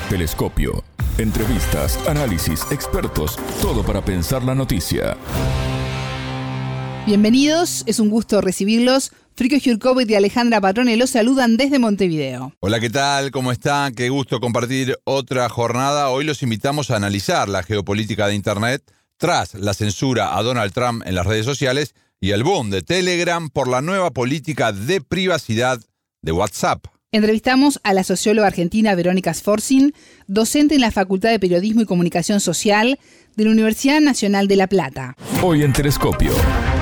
Telescopio. Entrevistas, análisis, expertos, todo para pensar la noticia. Bienvenidos, es un gusto recibirlos. Frico Jurkovic y Alejandra Patrone los saludan desde Montevideo. Hola, ¿qué tal? ¿Cómo están? Qué gusto compartir otra jornada. Hoy los invitamos a analizar la geopolítica de Internet tras la censura a Donald Trump en las redes sociales y el boom de Telegram por la nueva política de privacidad de WhatsApp. Entrevistamos a la socióloga argentina Verónica Sforcin, docente en la Facultad de Periodismo y Comunicación Social de la Universidad Nacional de La Plata. Hoy en Telescopio.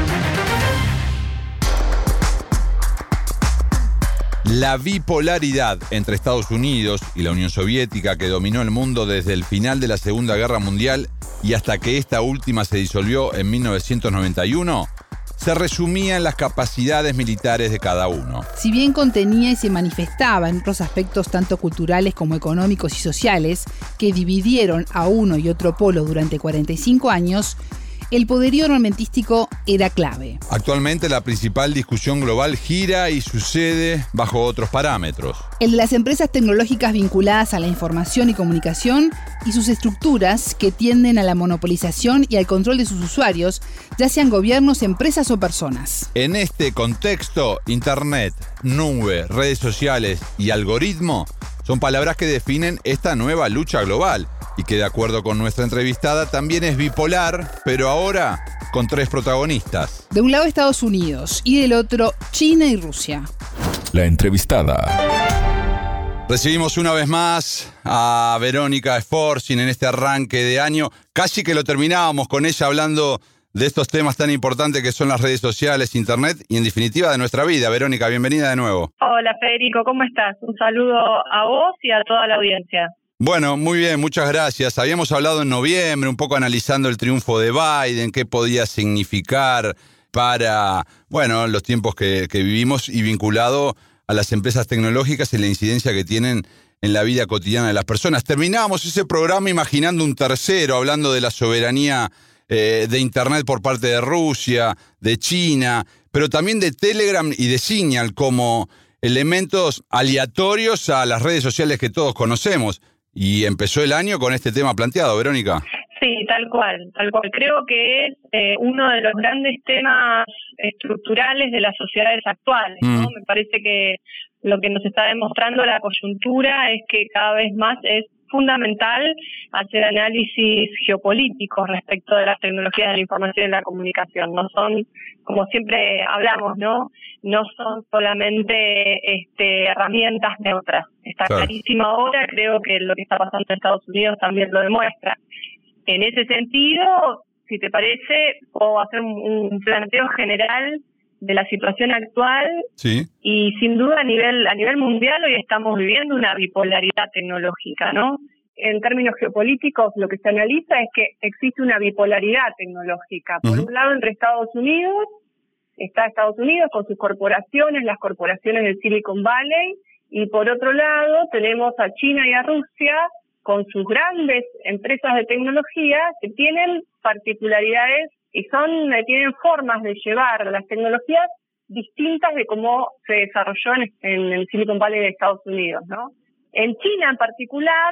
La bipolaridad entre Estados Unidos y la Unión Soviética, que dominó el mundo desde el final de la Segunda Guerra Mundial y hasta que esta última se disolvió en 1991, se resumía en las capacidades militares de cada uno. Si bien contenía y se manifestaba en otros aspectos tanto culturales como económicos y sociales que dividieron a uno y otro polo durante 45 años, el poderío armamentístico era clave. Actualmente la principal discusión global gira y sucede bajo otros parámetros. El de las empresas tecnológicas vinculadas a la información y comunicación y sus estructuras que tienden a la monopolización y al control de sus usuarios, ya sean gobiernos, empresas o personas. En este contexto, Internet, nube, redes sociales y algoritmo son palabras que definen esta nueva lucha global y que, de acuerdo con nuestra entrevistada, también es bipolar, pero ahora con tres protagonistas. De un lado Estados Unidos y del otro China y Rusia. La entrevistada. Recibimos una vez más a Verónica Sforcin en este arranque de año. Casi que lo terminábamos con ella hablando de estos temas tan importantes que son las redes sociales, Internet y en definitiva de nuestra vida. Verónica, bienvenida de nuevo. Hola Federico, ¿cómo estás? Un saludo a vos y a toda la audiencia. Bueno, muy bien, muchas gracias. Habíamos hablado en noviembre, un poco analizando el triunfo de Biden, qué podía significar para, los tiempos que vivimos y vinculado a las empresas tecnológicas y la incidencia que tienen en la vida cotidiana de las personas. Terminábamos ese programa imaginando un tercero, hablando de la soberanía de Internet por parte de Rusia, de China, pero también de Telegram y de Signal como elementos aleatorios a las redes sociales que todos conocemos. Y empezó el año con este tema planteado, Verónica. Sí, tal cual. Creo que es uno de los grandes temas estructurales de las sociedades actuales, ¿no? Me parece que lo que nos está demostrando la coyuntura es que cada vez más es fundamental hacer análisis geopolíticos respecto de las tecnologías de la información y la comunicación. No son, como siempre hablamos, no son solamente herramientas neutras. Está clarísimo ahora, creo que lo que está pasando en Estados Unidos también lo demuestra. En ese sentido, si te parece, puedo hacer un planteo general de la situación actual. Sí. Y sin duda a nivel mundial hoy estamos viviendo una bipolaridad tecnológica, ¿no? En términos geopolíticos lo que se analiza es que existe una bipolaridad tecnológica. Por un lado, entre Estados Unidos, está Estados Unidos con sus corporaciones, las corporaciones del Silicon Valley, y por otro lado tenemos a China y a Rusia con sus grandes empresas de tecnología que tienen particularidades y tienen formas de llevar las tecnologías distintas de cómo se desarrolló en el Silicon Valley de Estados Unidos, ¿no? En China en particular,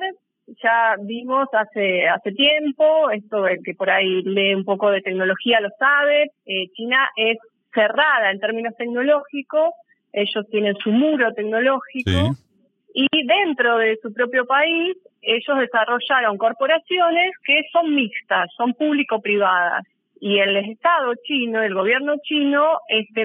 ya vimos hace tiempo, esto el que por ahí lee un poco de tecnología lo sabe, China es cerrada en términos tecnológicos, ellos tienen su muro tecnológico, sí. Y dentro de su propio país, ellos desarrollaron corporaciones que son mixtas, son público-privadas. Y el Estado chino, el gobierno chino,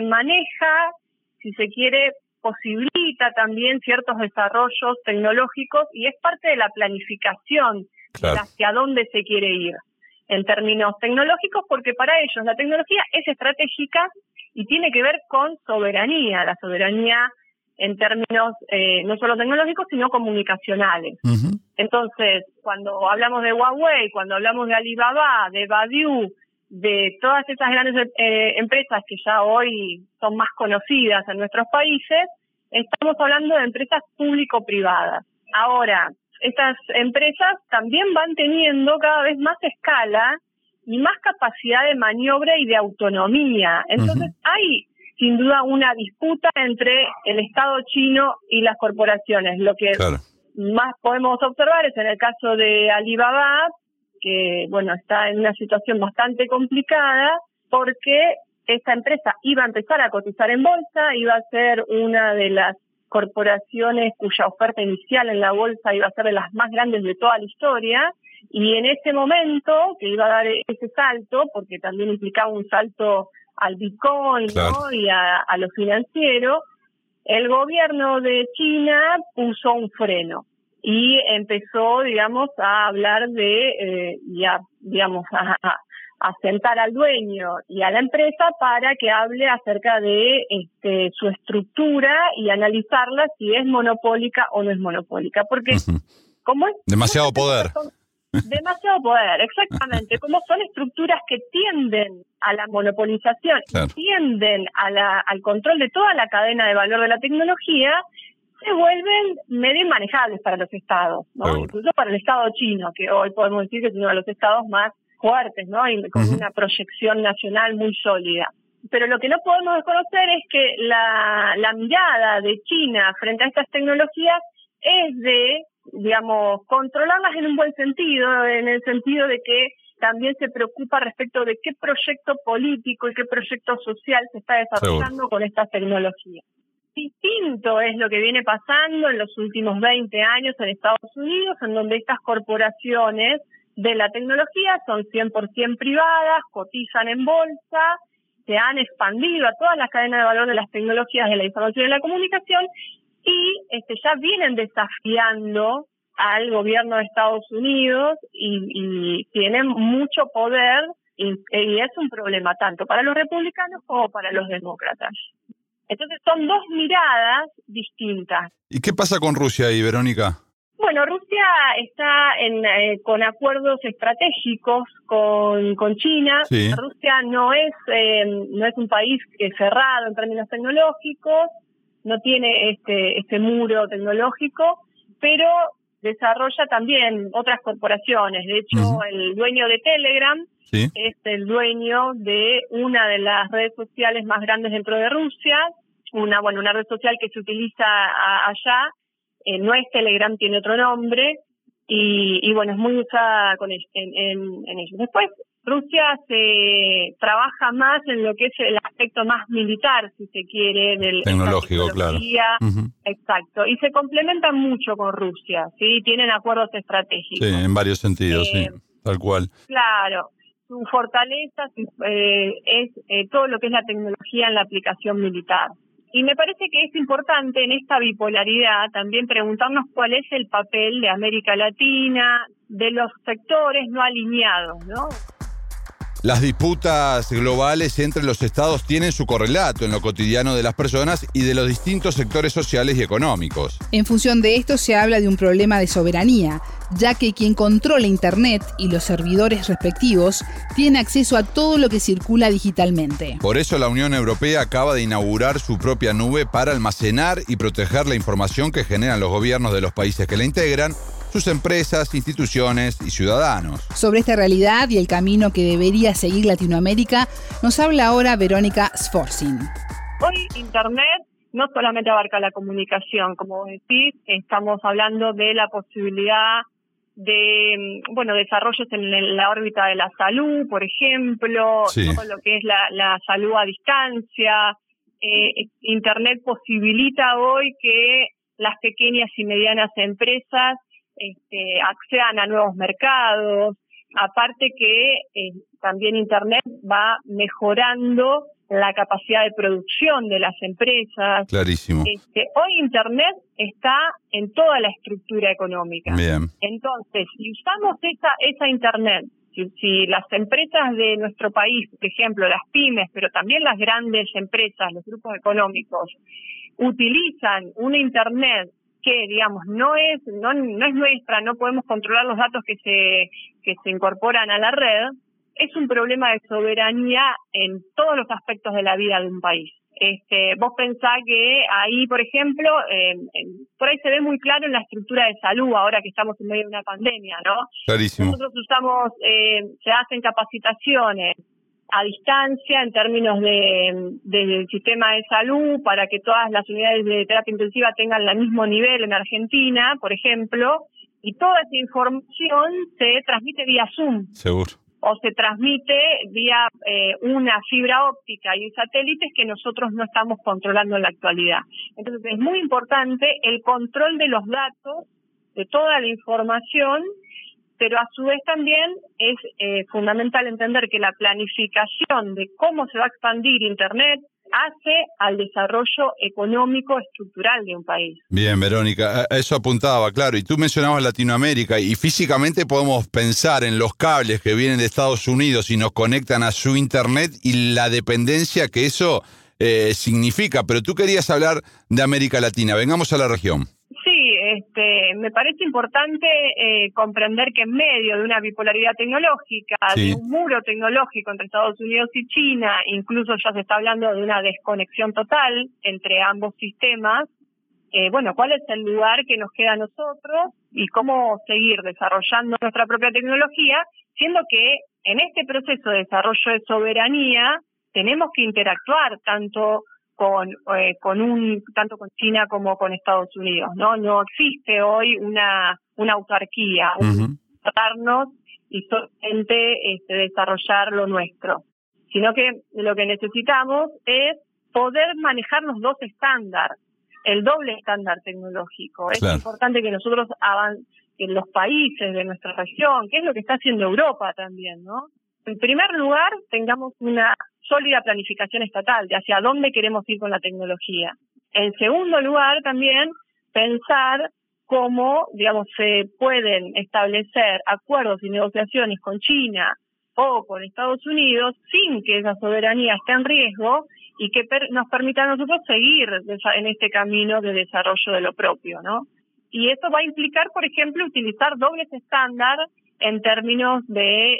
maneja, si se quiere, posibilita también ciertos desarrollos tecnológicos y es parte de la planificación de hacia dónde se quiere ir en términos tecnológicos, porque para ellos la tecnología es estratégica y tiene que ver con soberanía, la soberanía en términos no solo tecnológicos, sino comunicacionales. Uh-huh. Entonces, cuando hablamos de Huawei, cuando hablamos de Alibaba, de Baidu, de todas esas grandes empresas que ya hoy son más conocidas en nuestros países, estamos hablando de empresas público-privadas. Ahora, estas empresas también van teniendo cada vez más escala y más capacidad de maniobra y de autonomía. Entonces, hay sin duda una disputa entre el Estado chino y las corporaciones. Lo que más podemos observar es en el caso de Alibaba, que bueno, está en una situación bastante complicada porque esta empresa iba a empezar a cotizar en bolsa, iba a ser una de las corporaciones cuya oferta inicial en la bolsa iba a ser de las más grandes de toda la historia, y en ese momento que iba a dar ese salto, porque también implicaba un salto al Bitcoin, claro, ¿no? Y a lo financiero, el gobierno de China puso un freno y empezó, digamos, a hablar de, a sentar al dueño y a la empresa para que hable acerca de su estructura y analizarla si es monopólica o no es monopólica. Porque como es demasiado poder. Demasiado poder, exactamente. Como son estructuras que tienden a la monopolización, claro, tienden al control de toda la cadena de valor de la tecnología, se vuelven medio inmanejables para los estados, ¿no? Seguro. Incluso para el estado chino, que hoy podemos decir que es uno de los estados más fuertes, ¿no? Y con una proyección nacional muy sólida. Pero lo que no podemos desconocer es que la mirada de China frente a estas tecnologías es de, digamos, controlarlas en un buen sentido, en el sentido de que también se preocupa respecto de qué proyecto político y qué proyecto social se está desarrollando con estas tecnologías. Distinto es lo que viene pasando en los últimos 20 años en Estados Unidos, en donde estas corporaciones de la tecnología son 100% privadas, cotizan en bolsa, se han expandido a todas las cadenas de valor de las tecnologías de la información y la comunicación y ya vienen desafiando al gobierno de Estados Unidos y tienen mucho poder y es un problema tanto para los republicanos como para los demócratas. Entonces son dos miradas distintas. ¿Y qué pasa con Rusia ahí, Verónica? Bueno, Rusia está con acuerdos estratégicos con China. Sí. Rusia no es un país cerrado en términos tecnológicos, no tiene este muro tecnológico, pero desarrolla también otras corporaciones. De hecho, el dueño de Telegram es el dueño de una de las redes sociales más grandes dentro de Rusia, una red social que se utiliza allá. No es Telegram, tiene otro nombre, y bueno, es muy usada en ellos. Después, Rusia se trabaja más en lo que es el aspecto más militar, si se quiere, del tecnológico, claro. Exacto, y se complementan mucho con Rusia, ¿sí? Tienen acuerdos estratégicos. Sí, en varios sentidos, sí, tal cual. Claro, su fortaleza es todo lo que es la tecnología en la aplicación militar. Y me parece que es importante en esta bipolaridad también preguntarnos cuál es el papel de América Latina, de los sectores no alineados, ¿no? Las disputas globales entre los estados tienen su correlato en lo cotidiano de las personas y de los distintos sectores sociales y económicos. En función de esto se habla de un problema de soberanía, ya que quien controla Internet y los servidores respectivos tiene acceso a todo lo que circula digitalmente. Por eso la Unión Europea acaba de inaugurar su propia nube para almacenar y proteger la información que generan los gobiernos de los países que la integran, sus empresas, instituciones y ciudadanos. Sobre esta realidad y el camino que debería seguir Latinoamérica, nos habla ahora Verónica Sforzin. Hoy Internet no solamente abarca la comunicación, como vos decís, estamos hablando de la posibilidad de, desarrollos en la órbita de la salud, por ejemplo, todo lo que es la salud a distancia. Internet posibilita hoy que las pequeñas y medianas empresas accedan a nuevos mercados, aparte que también Internet va mejorando la capacidad de producción de las empresas. Clarísimo. Hoy Internet está en toda la estructura económica. Bien. Entonces, si usamos esa Internet, si las empresas de nuestro país, por ejemplo, las pymes, pero también las grandes empresas, los grupos económicos, utilizan una Internet que, digamos, no es nuestra, no podemos controlar los datos que se incorporan a la red, es un problema de soberanía en todos los aspectos de la vida de un país. Vos pensás que ahí, por ejemplo, por ahí se ve muy claro en la estructura de salud, ahora que estamos en medio de una pandemia, ¿no? Clarísimo. Nosotros usamos, se hacen capacitaciones a distancia en términos del sistema de salud para que todas las unidades de terapia intensiva tengan el mismo nivel en Argentina, por ejemplo, y toda esa información se transmite vía Zoom. Seguro. O se transmite vía una fibra óptica y satélites que nosotros no estamos controlando en la actualidad. Entonces es muy importante el control de los datos, de toda la información, pero a su vez también es fundamental entender que la planificación de cómo se va a expandir Internet hace al desarrollo económico estructural de un país. Bien, Verónica, a eso apuntaba, claro, y tú mencionabas Latinoamérica, y físicamente podemos pensar en los cables que vienen de Estados Unidos y nos conectan a su Internet y la dependencia que eso significa, pero tú querías hablar de América Latina, vengamos a la región. Me parece importante comprender que en medio de una bipolaridad tecnológica, de un muro tecnológico entre Estados Unidos y China, incluso ya se está hablando de una desconexión total entre ambos sistemas, ¿cuál es el lugar que nos queda a nosotros y cómo seguir desarrollando nuestra propia tecnología, siendo que en este proceso de desarrollo de soberanía tenemos que interactuar tanto con China como con Estados Unidos, ¿no? No existe hoy una autarquía, tratarnos y solamente desarrollar lo nuestro, sino que lo que necesitamos es poder manejar los dos estándares, el doble estándar tecnológico. Claro. Es importante que nosotros en los países de nuestra región, que es lo que está haciendo Europa también, ¿no? En primer lugar, tengamos una sólida planificación estatal de hacia dónde queremos ir con la tecnología. En segundo lugar, también pensar cómo, se pueden establecer acuerdos y negociaciones con China o con Estados Unidos sin que esa soberanía esté en riesgo y que nos permita a nosotros seguir en este camino de desarrollo de lo propio, ¿no? Y eso va a implicar, por ejemplo, utilizar dobles estándares en términos de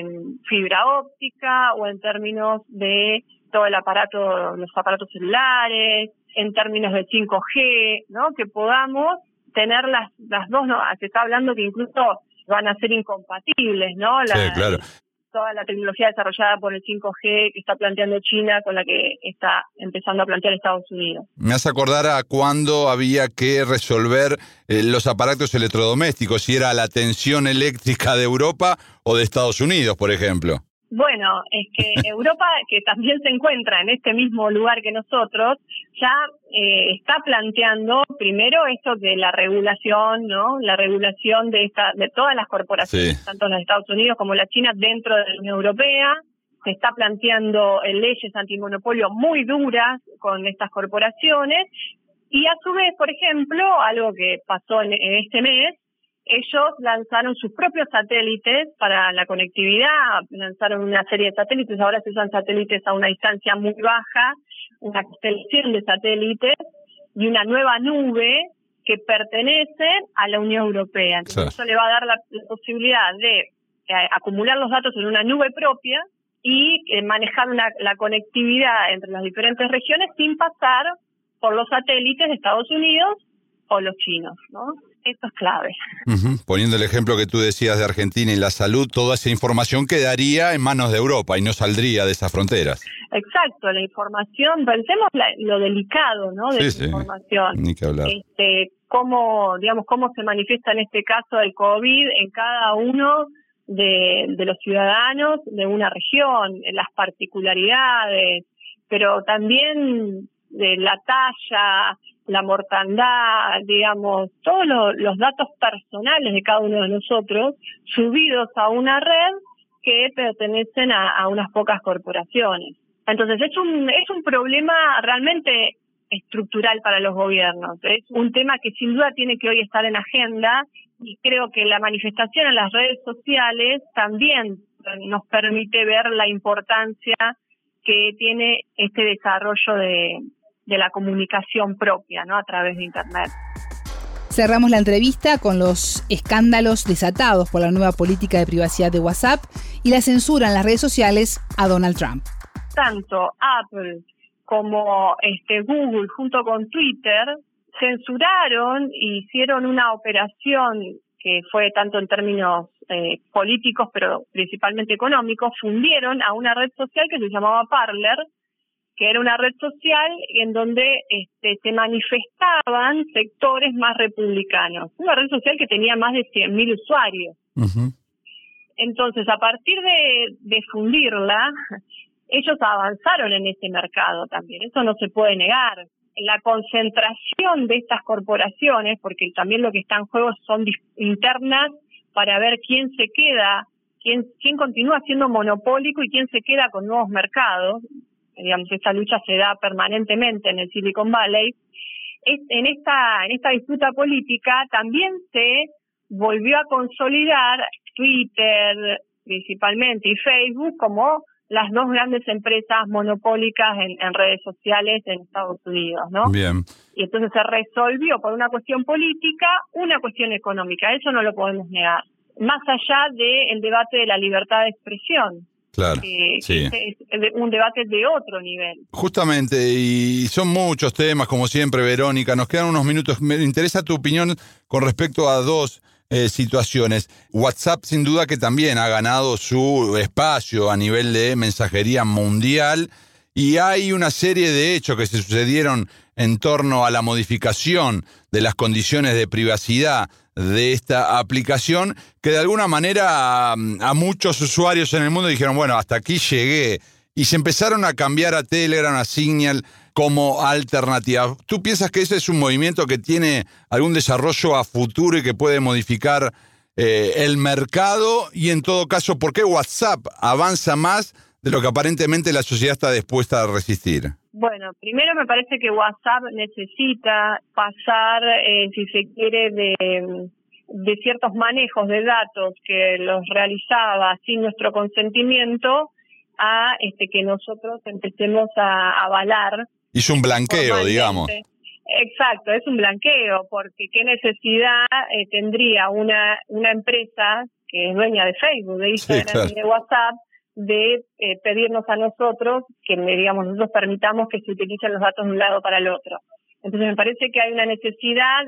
fibra óptica o en términos de todo el aparato, los aparatos celulares, en términos de 5G, ¿no? Que podamos tener las dos, ¿no? Se está hablando que incluso van a ser incompatibles, ¿no? Sí, claro. Toda la tecnología desarrollada por el 5G que está planteando China con la que está empezando a plantear Estados Unidos. Me hace acordar a cuando había que resolver los aparatos electrodomésticos, si era la tensión eléctrica de Europa o de Estados Unidos, por ejemplo. Bueno, es que Europa, que también se encuentra en este mismo lugar que nosotros, ya está planteando primero esto de la regulación, ¿no? La regulación de todas las corporaciones, tanto las de Estados Unidos como la China, dentro de la Unión Europea. Se está planteando leyes antimonopolio muy duras con estas corporaciones. Y a su vez, por ejemplo, algo que pasó en este mes, ellos lanzaron sus propios satélites para la conectividad, lanzaron una serie de satélites, ahora se usan satélites a una distancia muy baja, una constelación de satélites y una nueva nube que pertenecen a la Unión Europea. Entonces eso le va a dar la posibilidad de acumular los datos en una nube propia y manejar la conectividad entre las diferentes regiones sin pasar por los satélites de Estados Unidos o los chinos, ¿no? Esto es clave. Poniendo el ejemplo que tú decías de Argentina y la salud, toda esa información quedaría en manos de Europa y no saldría de esas fronteras. Exacto, la información, pensemos lo delicado, ¿no? De la información. Ni que hablar. Cómo se manifiesta en este caso del COVID en cada uno de los ciudadanos de una región, en las particularidades, pero también de la talla, la mortandad, todos los datos personales de cada uno de nosotros subidos a una red que pertenecen a unas pocas corporaciones. Entonces es un problema realmente estructural para los gobiernos. Es un tema que sin duda tiene que hoy estar en agenda y creo que la manifestación en las redes sociales también nos permite ver la importancia que tiene este desarrollo de la comunicación propia, ¿no? A través de Internet. Cerramos la entrevista con los escándalos desatados por la nueva política de privacidad de WhatsApp y la censura en las redes sociales a Donald Trump. Tanto Apple como Google junto con Twitter censuraron y hicieron una operación que fue tanto en términos políticos, pero principalmente económicos, fundieron a una red social que se llamaba Parler, que era una red social en donde se manifestaban sectores más republicanos. Una red social que tenía más de 100.000 usuarios. Uh-huh. Entonces, a partir de fundirla, ellos avanzaron en ese mercado también. Eso no se puede negar. La concentración de estas corporaciones, porque también lo que está en juego son internas para ver quién se queda, quién continúa siendo monopólico y quién se queda con nuevos mercados. Digamos, esta lucha se da permanentemente en el Silicon Valley. En esta disputa política también se volvió a consolidar Twitter principalmente y Facebook como las dos grandes empresas monopólicas en redes sociales en Estados Unidos, ¿no? Bien. Y entonces se resolvió por una cuestión política, una cuestión económica. Eso no lo podemos negar. Más allá del debate de la libertad de expresión. Claro, sí. Es un debate de otro nivel. Justamente, y son muchos temas, como siempre, Verónica. Nos quedan unos minutos. Me interesa tu opinión con respecto a dos situaciones. WhatsApp, sin duda, que también ha ganado su espacio a nivel de mensajería mundial, y hay una serie de hechos que se sucedieron en torno a la modificación de las condiciones de privacidad de esta aplicación, que de alguna manera a muchos usuarios en el mundo dijeron, bueno, hasta aquí llegué, y se empezaron a cambiar a Telegram, a Signal como alternativa. ¿Tú piensas que ese es un movimiento que tiene algún desarrollo a futuro y que puede modificar el mercado? Y en todo caso, ¿por qué WhatsApp avanza más de lo que aparentemente la sociedad está dispuesta a resistir? Bueno, primero me parece que WhatsApp necesita pasar, si se quiere, de ciertos manejos de datos que los realizaba sin nuestro consentimiento a que nosotros empecemos a avalar. Hizo un blanqueo, digamos. Exacto, es un blanqueo, porque qué necesidad tendría una empresa que es dueña de Facebook, de Instagram, sí, claro, y de WhatsApp, de pedirnos a nosotros que, digamos, nosotros permitamos que se utilicen los datos de un lado para el otro. Entonces me parece que hay una necesidad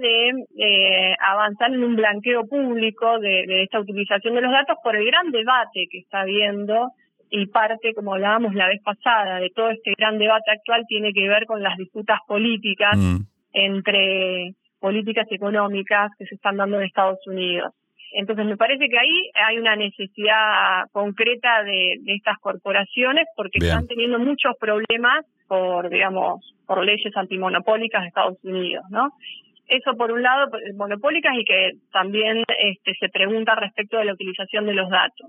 de avanzar en un blanqueo público de esta utilización de los datos por el gran debate que está habiendo, y parte, como hablábamos la vez pasada, de todo este gran debate actual tiene que ver con las disputas políticas entre políticas económicas que se están dando en Estados Unidos. Entonces me parece que ahí hay una necesidad concreta de estas corporaciones, porque Bien. Están teniendo muchos problemas por leyes antimonopólicas de Estados Unidos, ¿no? Eso por un lado, monopólicas, y que también se pregunta respecto de la utilización de los datos.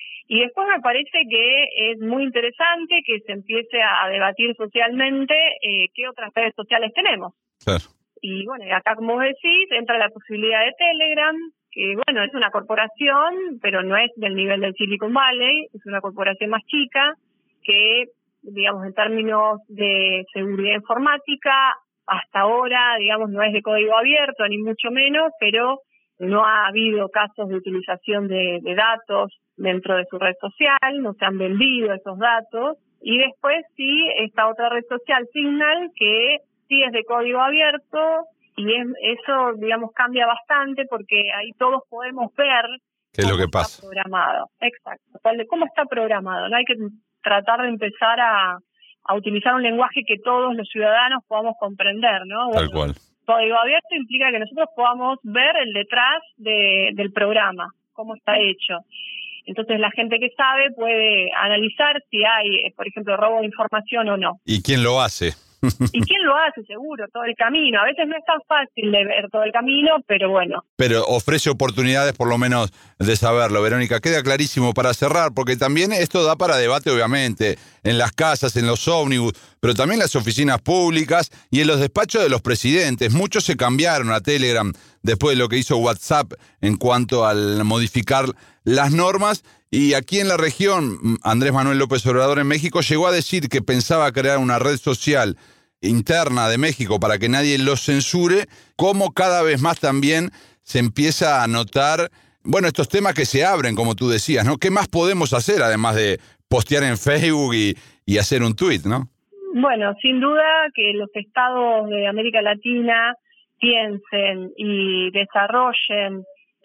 Y después me parece que es muy interesante que se empiece a debatir socialmente qué otras redes sociales tenemos. Claro. Y bueno, acá, como vos decís, entra la posibilidad de Telegram, que bueno, es una corporación, pero no es del nivel del Silicon Valley, es una corporación más chica que, digamos, en términos de seguridad informática, hasta ahora, digamos, no es de código abierto, ni mucho menos, pero no ha habido casos de utilización de datos dentro de su red social, no se han vendido esos datos. Y después sí, esta otra red social, Signal, que sí es de código abierto, y eso, digamos, cambia bastante, porque ahí todos podemos ver qué es lo que pasa. Está programado. Exacto, cómo está programado. No hay que tratar de empezar a utilizar un lenguaje que todos los ciudadanos podamos comprender, ¿no? Tal cual. Código abierto implica que nosotros podamos ver el detrás del programa, cómo está hecho. Entonces la gente que sabe puede analizar si hay, por ejemplo, robo de información o no. ¿Y quién lo hace? ¿Y quién lo hace? Seguro, todo el camino. A veces no es tan fácil de ver todo el camino, pero bueno. Pero ofrece oportunidades por lo menos de saberlo. Verónica, queda clarísimo para cerrar, porque también esto da para debate, obviamente, en las casas, en los ómnibus, pero también en las oficinas públicas y en los despachos de los presidentes. Muchos se cambiaron a Telegram después de lo que hizo WhatsApp en cuanto al modificar las normas. Y aquí en la región, Andrés Manuel López Obrador en México llegó a decir que pensaba crear una red social interna de México para que nadie los censure, como cada vez más también se empieza a notar, bueno, estos temas que se abren, como tú decías, ¿no? ¿Qué más podemos hacer además de postear en Facebook y hacer un tuit, ¿no? Bueno, sin duda que los estados de América Latina piensen y desarrollen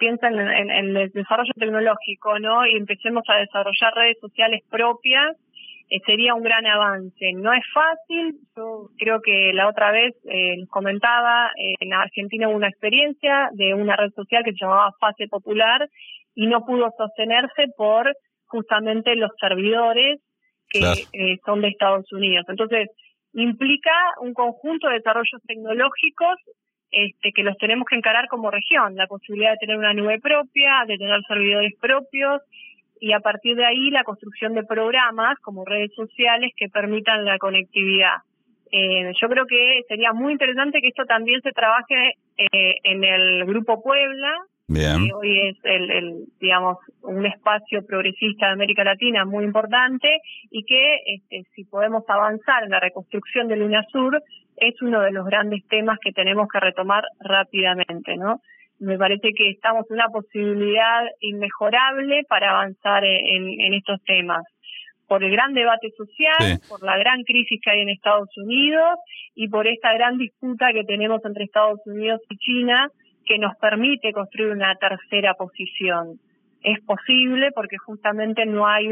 piensen en el desarrollo tecnológico, ¿no? Y empecemos a desarrollar redes sociales propias, sería un gran avance. No es fácil, yo creo que la otra vez les comentaba, en Argentina hubo una experiencia de una red social que se llamaba Fase Popular y no pudo sostenerse por justamente los servidores que son de Estados Unidos. Entonces, implica un conjunto de desarrollos tecnológicos que los tenemos que encarar como región, la posibilidad de tener una nube propia, de tener servidores propios, y a partir de ahí la construcción de programas como redes sociales que permitan la conectividad. Yo creo que sería muy interesante que esto también se trabaje en el Grupo Puebla, Bien. que hoy es digamos, un espacio progresista de América Latina muy importante, y que si podemos avanzar en la reconstrucción del UNASUR, es uno de los grandes temas que tenemos que retomar rápidamente, ¿no? Me parece que estamos en una posibilidad inmejorable para avanzar en estos temas, por el gran debate social, por la gran crisis que hay en Estados Unidos y por esta gran disputa que tenemos entre Estados Unidos y China, que nos permite construir una tercera posición. Es posible porque justamente no hay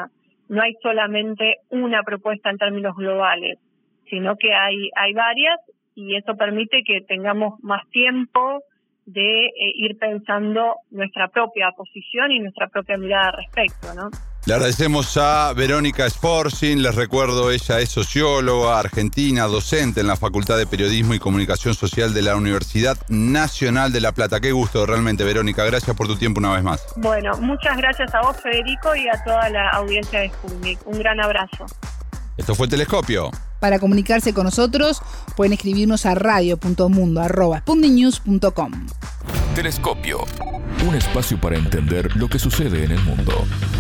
solamente una propuesta en términos globales, sino que hay varias, y eso permite que tengamos más tiempo de ir pensando nuestra propia posición y nuestra propia mirada al respecto, ¿no? Le agradecemos a Verónica Sforcin, les recuerdo, ella es socióloga argentina, docente en la Facultad de Periodismo y Comunicación Social de la Universidad Nacional de La Plata. Qué gusto realmente, Verónica, gracias por tu tiempo una vez más. Bueno, muchas gracias a vos, Federico, y a toda la audiencia de Sputnik. Un gran abrazo. Esto fue Telescopio. Para comunicarse con nosotros, pueden escribirnos a radio.mundo@sputniknews.com. Telescopio. Un espacio para entender lo que sucede en el mundo.